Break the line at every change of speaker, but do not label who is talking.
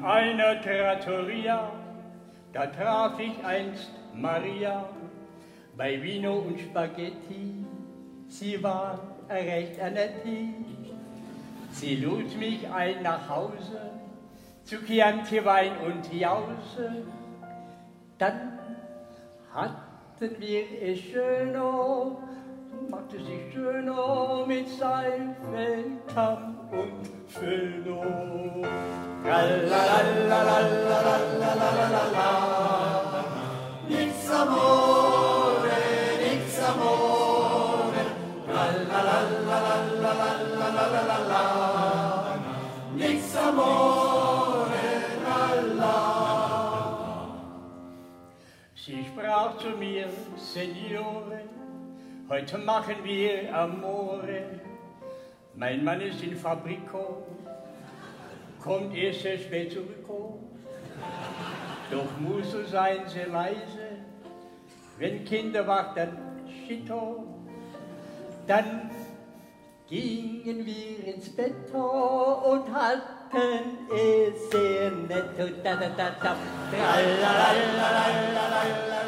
einer Trattoria, da traf ich einst Maria bei Vino und Spaghetti. Sie war recht netti. Sie lud mich ein nach Hause zu Chianti Wein und Jause. Dann hatten wir es schöner, machte sich schöner mit Seife, Kamm und Föhner. Nix amore, nix amore, nix amore, Sie sprach zu mir, Signore, heute machen wir Amore. Mein Mann ist in Fabrico, kommt erst sehr spät zurück. Doch muss so sein, sehr leise, wenn Kinder wach, dann schito. Dann gingen wir ins Bett und hatten es sehr nett.